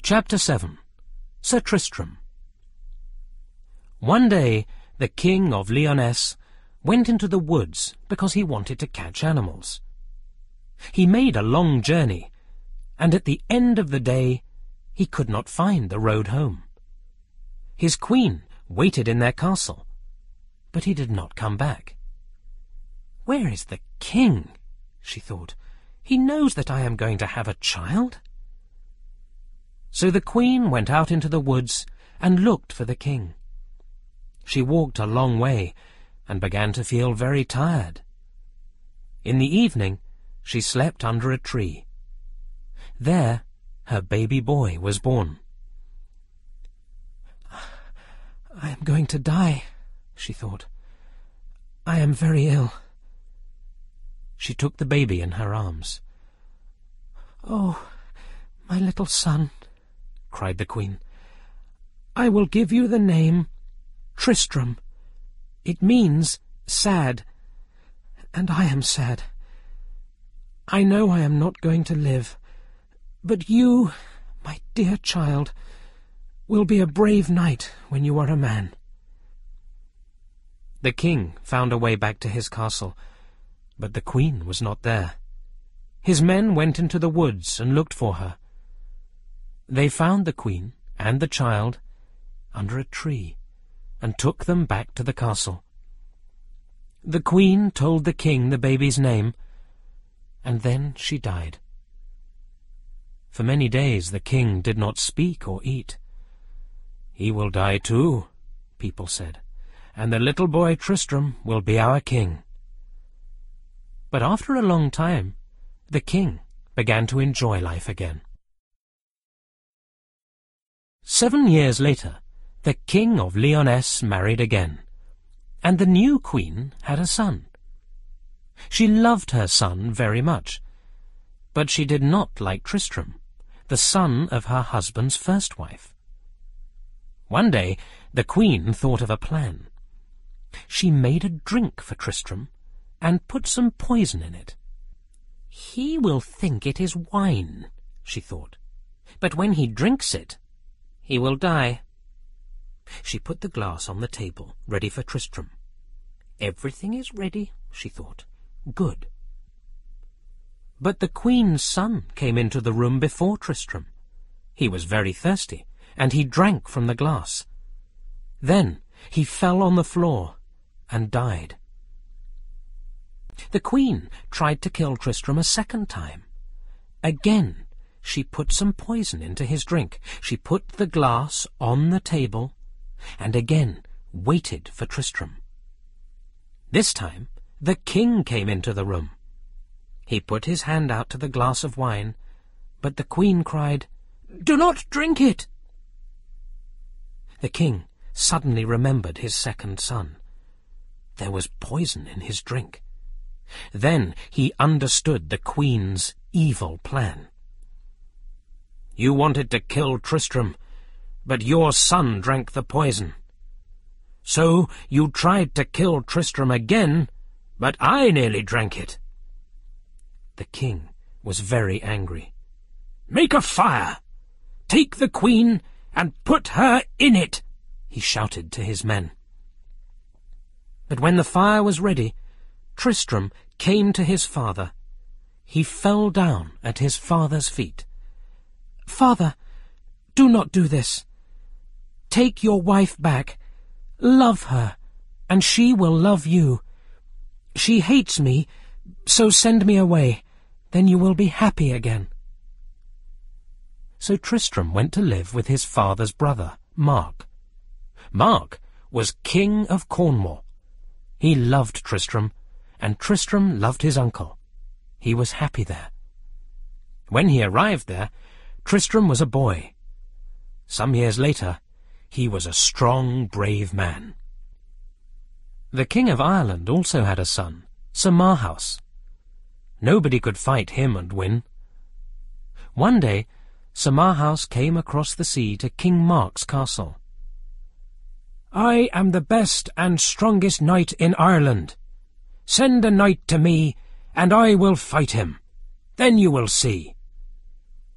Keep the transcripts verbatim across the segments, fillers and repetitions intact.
Chapter seven. Sir Tristram. One day the King of Lyonesse went into the woods because he wanted to catch animals. He made a long journey, and at the end of the day he could not find the road home. His queen waited in their castle, but he did not come back. "Where is the king?" she thought. "He knows that I am going to have a child." So the queen went out into the woods and looked for the king. She walked a long way and began to feel very tired. In the evening she slept under a tree. There her baby boy was born. "I am going to die," she thought. "I am very ill." She took the baby in her arms. "Oh, my little son," cried the queen, "I will give you the name Tristram. It means sad, and I am sad. I know I am not going to live, but you, my dear child, will be a brave knight when you are a man." The king found a way back to his castle, but the queen was not there. His men went into the woods and looked for her. They found the queen and the child under a tree and took them back to the castle. The queen told the king the baby's name, and then she died. For many days the king did not speak or eat. "He will die too," people said, "and the little boy Tristram will be our king." But after a long time, the king began to enjoy life again. Seven years later, the King of Lyonesse married again, and the new queen had a son. She loved her son very much, but she did not like Tristram, the son of her husband's first wife. One day the queen thought of a plan. She made a drink for Tristram and put some poison in it. "He will think it is wine," she thought, "but when he drinks it, he will die." She put the glass on the table, ready for Tristram. "Everything is ready," she thought. "Good." But the queen's son came into the room before Tristram. He was very thirsty, and he drank from the glass. Then he fell on the floor and died. The queen tried to kill Tristram a second time. Again she put some poison into his drink. She put the glass on the table and again waited for Tristram. This time the king came into the room. He put his hand out to the glass of wine, but the queen cried, "Do not drink it!" The king suddenly remembered his second son. There was poison in his drink. Then he understood the queen's evil plan. "You wanted to kill Tristram, but your son drank the poison. So you tried to kill Tristram again, but I nearly drank it." The king was very angry. "Make a fire! Take the queen and put her in it!" he shouted to his men. But when the fire was ready, Tristram came to his father. He fell down at his father's feet. "Father, do not do this. Take your wife back. Love her, and she will love you. She hates me, so send me away. Then you will be happy again." So Tristram went to live with his father's brother, Mark. Mark was king of Cornwall. He loved Tristram, and Tristram loved his uncle. He was happy there. When he arrived there, Tristram was a boy. Some years later, he was a strong, brave man. The King of Ireland also had a son, Sir Marhaus. Nobody could fight him and win. One day, Sir Marhaus came across the sea to King Mark's castle. "I am the best and strongest knight in Ireland. Send a knight to me, and I will fight him. Then you will see."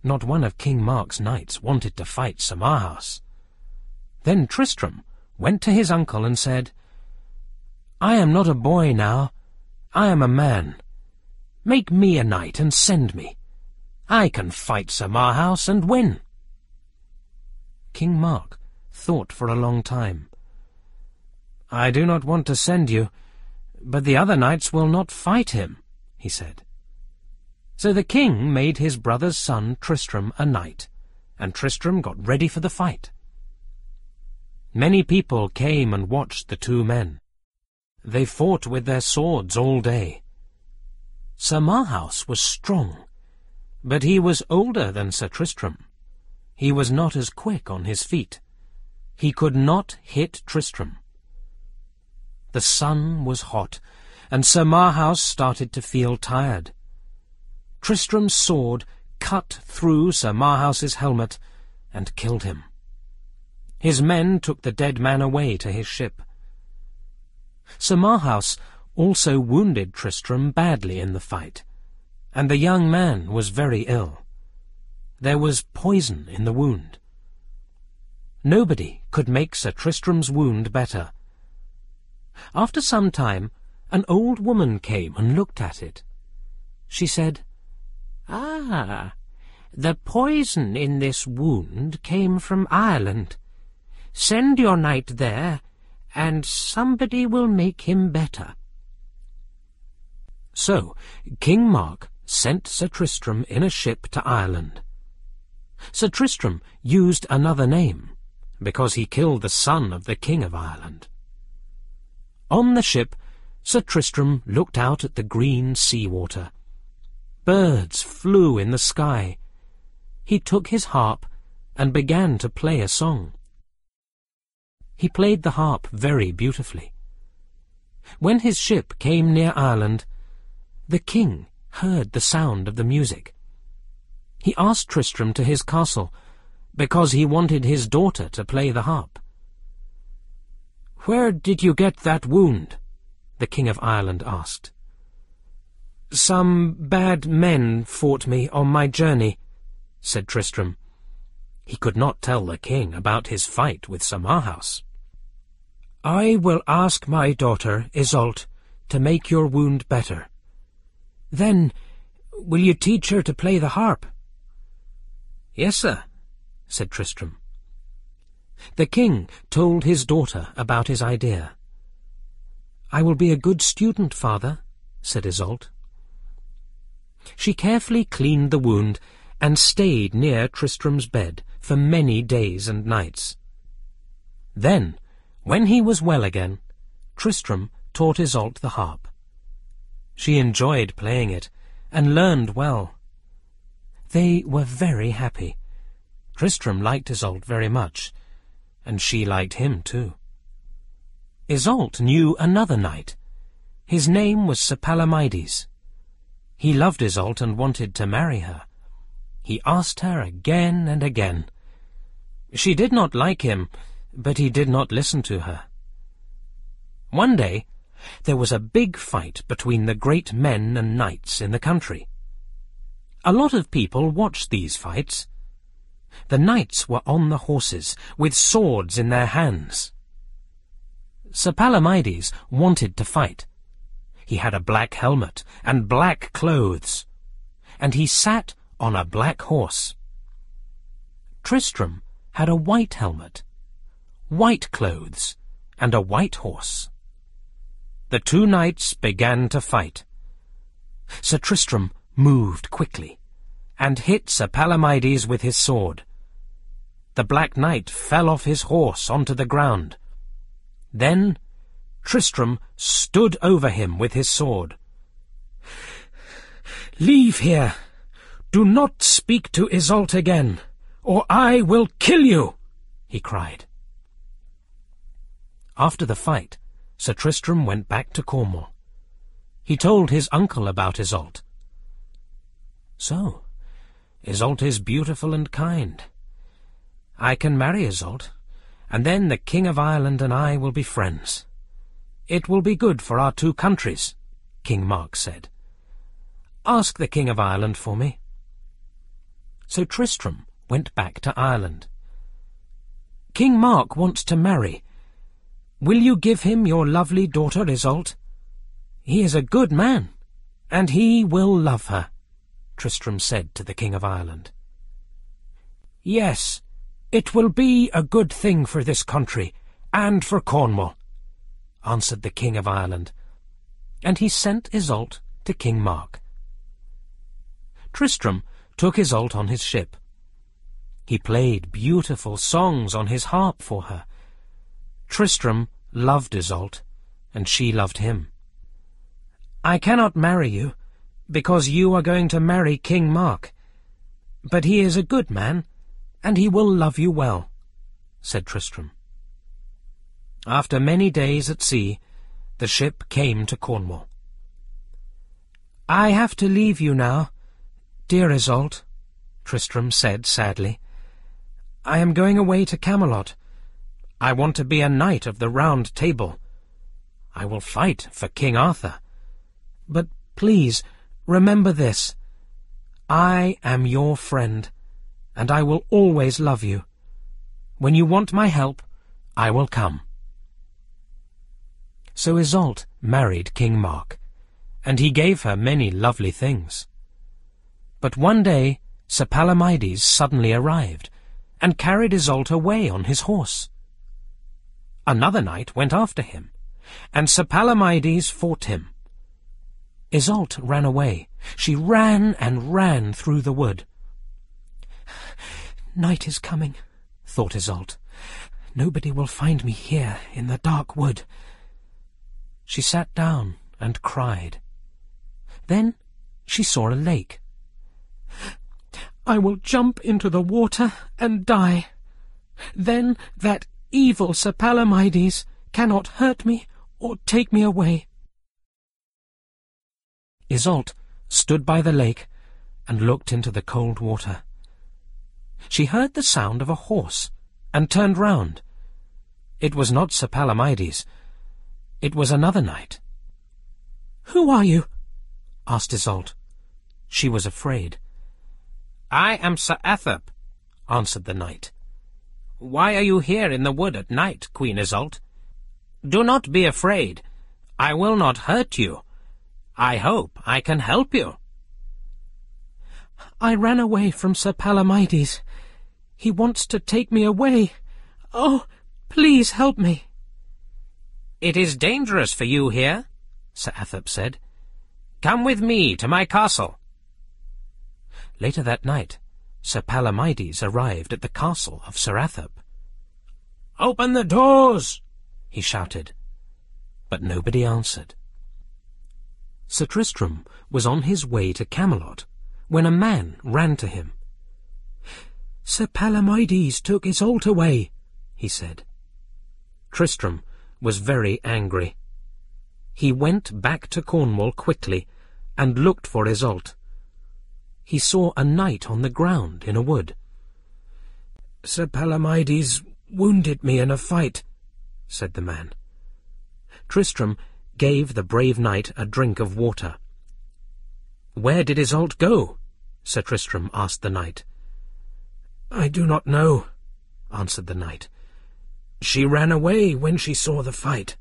Not one of King Mark's knights wanted to fight Sir Marhaus. Then Tristram went to his uncle and said, "I am not a boy now. I am a man. Make me a knight and send me. I can fight Sir Marhaus and win." King Mark thought for a long time. "I do not want to send you, but the other knights will not fight him," he said. So the king made his brother's son Tristram a knight, and Tristram got ready for the fight. Many people came and watched the two men. They fought with their swords all day. Sir Marhaus was strong, but he was older than Sir Tristram. He was not as quick on his feet. He could not hit Tristram. The sun was hot, and Sir Marhaus started to feel tired. Tristram's sword cut through Sir Marhaus's helmet and killed him. His men took the dead man away to his ship. Sir Marhaus also wounded Tristram badly in the fight, and the young man was very ill. There was poison in the wound. Nobody could make Sir Tristram's wound better. After some time, an old woman came and looked at it. She said, "Ah, the poison in this wound came from Ireland. Send your knight there, and somebody will make him better." So King Mark sent Sir Tristram in a ship to Ireland. Sir Tristram used another name, because he killed the son of the King of Ireland. On the ship, Sir Tristram looked out at the green sea-water. Birds flew in the sky. He took his harp and began to play a song. He played the harp very beautifully. When his ship came near Ireland, the king heard the sound of the music. He asked Tristram to his castle, because he wanted his daughter to play the harp. "Where did you get that wound?" the King of Ireland asked. "Some bad men fought me on my journey," said Tristram. He could not tell the king about his fight with Sir Marhaus. "I will ask my daughter, Iseult, to make your wound better. Then, will you teach her to play the harp?" "Yes, sir," said Tristram. The king told his daughter about his idea. "I will be a good student, father," said Iseult. She carefully cleaned the wound and stayed near Tristram's bed for many days and nights. Then, when he was well again, Tristram taught Iseult the harp. She enjoyed playing it and learned well. They were very happy. Tristram liked Iseult very much, and she liked him too. Iseult knew another knight. His name was Sir Palomides. He loved Iseult and wanted to marry her. He asked her again and again. She did not like him, but he did not listen to her. One day, there was a big fight between the great men and knights in the country. A lot of people watched these fights. The knights were on the horses, with swords in their hands. Sir Palomides wanted to fight. He had a black helmet and black clothes, and he sat on a black horse. Tristram had a white helmet, white clothes, and a white horse. The two knights began to fight. Sir Tristram moved quickly, and hit Sir Palomides with his sword. The Black Knight fell off his horse onto the ground. Then Tristram stood over him with his sword. "Leave here! Do not speak to Iseult again, or I will kill you!" he cried. After the fight, Sir Tristram went back to Cornwall. He told his uncle about Iseult. "So, Iseult is beautiful and kind. I can marry Iseult, and then the King of Ireland and I will be friends. It will be good for our two countries," King Mark said. "Ask the King of Ireland for me." So Tristram went back to Ireland. "King Mark wants to marry. Will you give him your lovely daughter Iseult? He is a good man, and he will love her," Tristram said to the King of Ireland. "Yes, it will be a good thing for this country, and for Cornwall," answered the King of Ireland, and he sent Iseult to King Mark. Tristram took Iseult on his ship. He played beautiful songs on his harp for her. Tristram loved Iseult, and she loved him. "I cannot marry you, because you are going to marry King Mark. But he is a good man, and he will love you well," said Tristram. After many days at sea, the ship came to Cornwall. "I have to leave you now, dear Iseult," Tristram said sadly. "I am going away to Camelot. I want to be a knight of the Round Table. I will fight for King Arthur. But please, remember this. I am your friend, and I will always love you. When you want my help, I will come." So Iseult married King Mark, and he gave her many lovely things. But one day Sir Palomides suddenly arrived, and carried Iseult away on his horse. Another knight went after him, and Sir Palomides fought him. Iseult ran away. She ran and ran through the wood. "Night is coming," thought Iseult. "Nobody will find me here in the dark wood." She sat down and cried. Then she saw a lake. "I will jump into the water and die. Then that evil Sir Palomides cannot hurt me or take me away." Iseult stood by the lake and looked into the cold water. She heard the sound of a horse and turned round. It was not Sir Palomides. It was another knight. "Who are you?" asked Iseult. She was afraid. "I am Sir Athop," answered the knight. "Why are you here in the wood at night, Queen Iseult? Do not be afraid. I will not hurt you. I hope I can help you." "I ran away from Sir Palomides. He wants to take me away. Oh, please help me." "It is dangerous for you here," Sir Athop said. "Come with me to my castle." Later that night, Sir Palomides arrived at the castle of Sir Athop. "Open the doors!" he shouted, but nobody answered. Sir Tristram was on his way to Camelot when a man ran to him. "Sir Palomides took Iseult away," he said. Tristram was very angry. He went back to Cornwall quickly and looked for Iseult. He saw a knight on the ground in a wood. "Sir Palomides wounded me in a fight," said the man. Tristram gave the brave knight a drink of water. "Where did Iseult go?" Sir Tristram asked the knight. "I do not know," answered the knight. "She ran away when she saw the fight."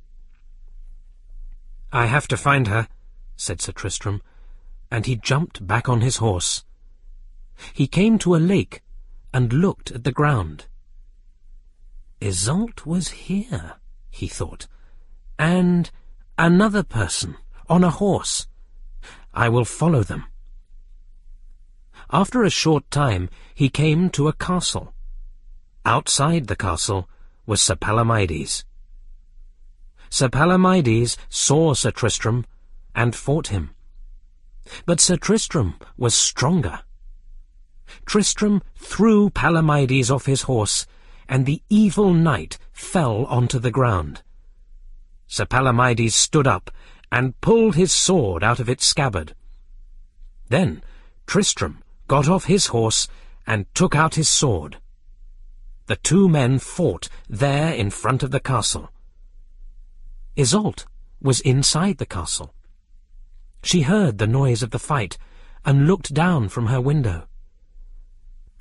"I have to find her," said Sir Tristram, and he jumped back on his horse. He came to a lake and looked at the ground. Iseult was here, he thought, and another person on a horse. I will follow them. After a short time he came to a castle. Outside the castle was Sir Palomides. Sir Palomides saw Sir Tristram and fought him. But Sir Tristram was stronger. Tristram threw Palomides off his horse, and the evil knight fell onto the ground. Sir Palomides stood up and pulled his sword out of its scabbard. Then Tristram got off his horse and took out his sword. The two men fought there in front of the castle. Iseult was inside the castle. She heard the noise of the fight and looked down from her window.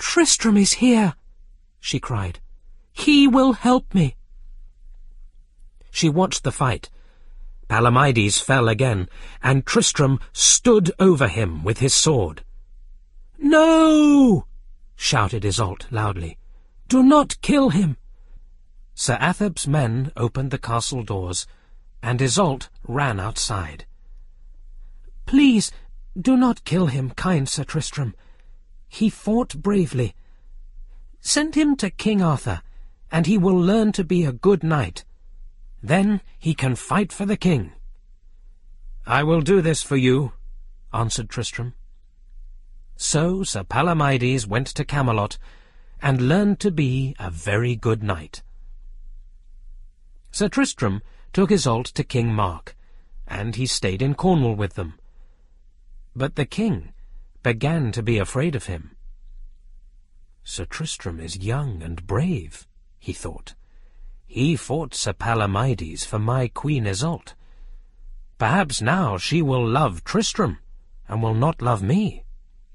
Tristram is here," she cried. "He will help me." She watched the fight. Palomides fell again, and Tristram stood over him with his sword. "No!" shouted Iseult loudly. "Do not kill him!" Sir Atheb's men opened the castle doors, and Iseult ran outside. "Please, do not kill him, kind Sir Tristram. He fought bravely. Send him to King Arthur, and he will learn to be a good knight. Then he can fight for the king." "I will do this for you," answered Tristram. So Sir Palomides went to Camelot, and learned to be a very good knight. Sir Tristram took Iseult to King Mark, and he stayed in Cornwall with them. But the king began to be afraid of him. "Sir Tristram is young and brave," he thought. "He fought Sir Palomides for my Queen Iseult. Perhaps now she will love Tristram, and will not love me."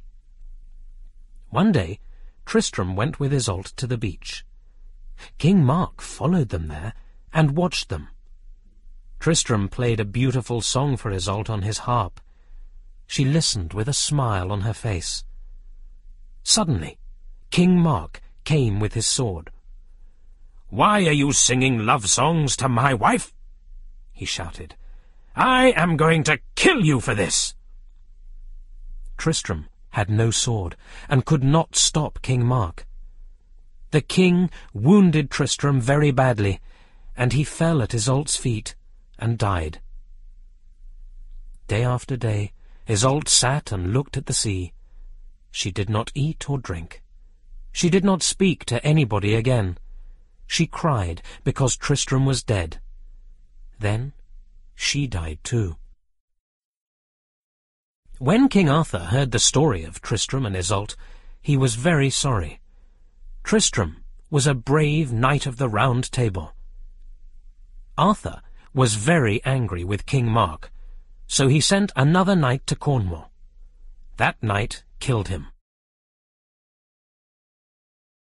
One day Tristram went with Iseult to the beach. King Mark followed them there, and watched them. Tristram played a beautiful song for Iseult on his harp. She listened with a smile on her face. Suddenly, King Mark came with his sword. "Why are you singing love songs to my wife?" he shouted. "I am going to kill you for this!" Tristram had no sword, and could not stop King Mark. The king wounded Tristram very badly, and he fell at Iseult's feet and died. Day after day, Iseult sat and looked at the sea. She did not eat or drink. She did not speak to anybody again. She cried because Tristram was dead. Then she died too. When King Arthur heard the story of Tristram and Iseult, he was very sorry. Tristram was a brave knight of the Round Table. Arthur was very angry with King Mark, so he sent another knight to Cornwall. That knight killed him.